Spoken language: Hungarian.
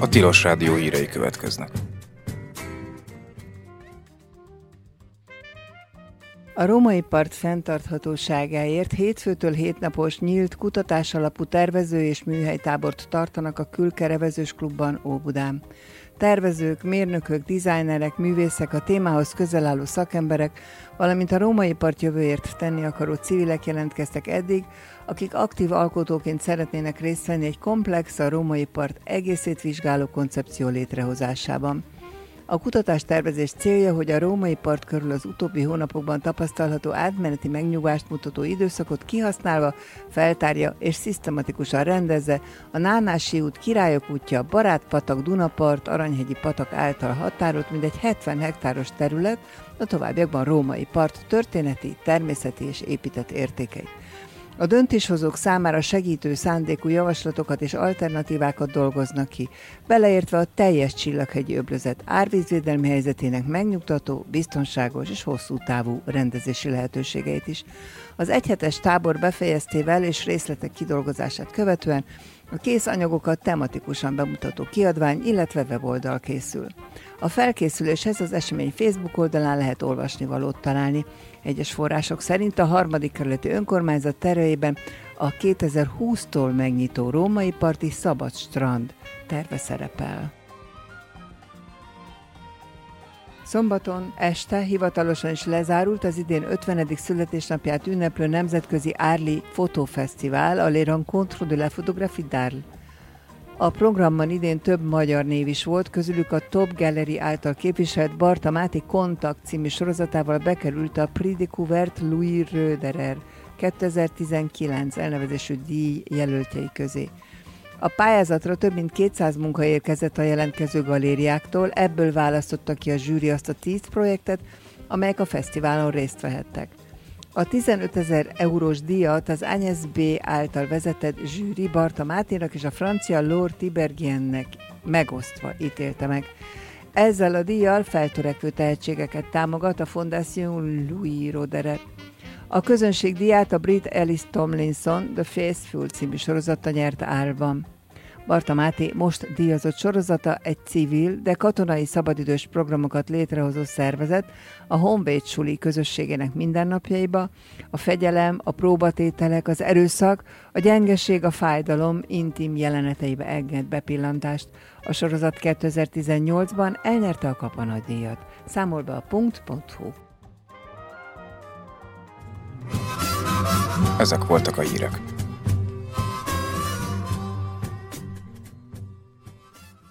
Tilos Rádió hírei következnek. A római part fenntarthatóságáért hétfőtől 7 napos nyílt kutatásalapú tervező- és műhelytábort tartanak a Külke Revezős Klubban Óbudán. Tervezők, mérnökök, dizájnerek, művészek, a témához közel álló szakemberek, valamint a római part jövőért tenni akaró civilek jelentkeztek eddig, akik aktív alkotóként szeretnének részt venni egy komplex, a római part egészét vizsgáló koncepció létrehozásában. A kutatás-tervezés célja, hogy a római part körül az utóbbi hónapokban tapasztalható átmeneti megnyugvást mutató időszakot kihasználva feltárja és szisztematikusan rendezze a Nánási út, Királyok útja, Barátpatak, Dunapart, Aranyhegyi patak által határolt mindegy 70 hektáros terület, a továbbiakban római part történeti, természeti és épített értékei. A döntéshozók számára segítő szándékú javaslatokat és alternatívákat dolgoznak ki, beleértve a teljes Csillaghegyi öblözet árvízvédelmi helyzetének megnyugtató, biztonságos és hosszú távú rendezési lehetőségeit is. Az egyhetes tábor befejeztével és részletek kidolgozását követően a kész anyagokat tematikusan bemutató kiadvány, illetve weboldal készül. A felkészüléshez az esemény Facebook oldalán lehet olvasnivalót találni. Egyes források szerint a 3. kerületi önkormányzat terveiben a 2020-tól megnyitó római parti szabad strand terve szerepel. Szombaton este hivatalosan is lezárult az idén 50. születésnapját ünneplő nemzetközi Arles Fotófesztivál, a Les Rencontres de la Photographie d'Arles. A programban idén több magyar név is volt, közülük a Top Gallery által képviselt Barta Máté Kontakt című sorozatával bekerült a Prix Découverte Louis Roederer 2019 elnevezésű díj jelöltjei közé. A pályázatra több mint 200 munka érkezett a jelentkező galériáktól, ebből választotta ki a zsűri azt a 10 projektet, amelyek a fesztiválon részt vehettek. A 15 000 eurós díjat az Agnès B. által vezetett zsűri Barta Máténak és a francia Laure Tiberghiennek megosztva ítélte meg. Ezzel a díjjal feltörekvő tehetségeket támogat a Fondation Louis Roederer. A közönség díját a brit Alice Tomlinson The Faithful című sorozata nyerte Arlesban. Barta Máté most díjazott sorozata egy civil, de katonai szabadidős programokat létrehozó szervezet a Honvéd suli közösségének mindennapjaiba, a fegyelem, a próbatételek, az erőszak, a gyengeség, a fájdalom intim jeleneteibe enged bepillantást. A sorozat 2018-ban elnyerte a Kapa nagydíjat. Számol be a punkt.hu. Ezek voltak a hírek.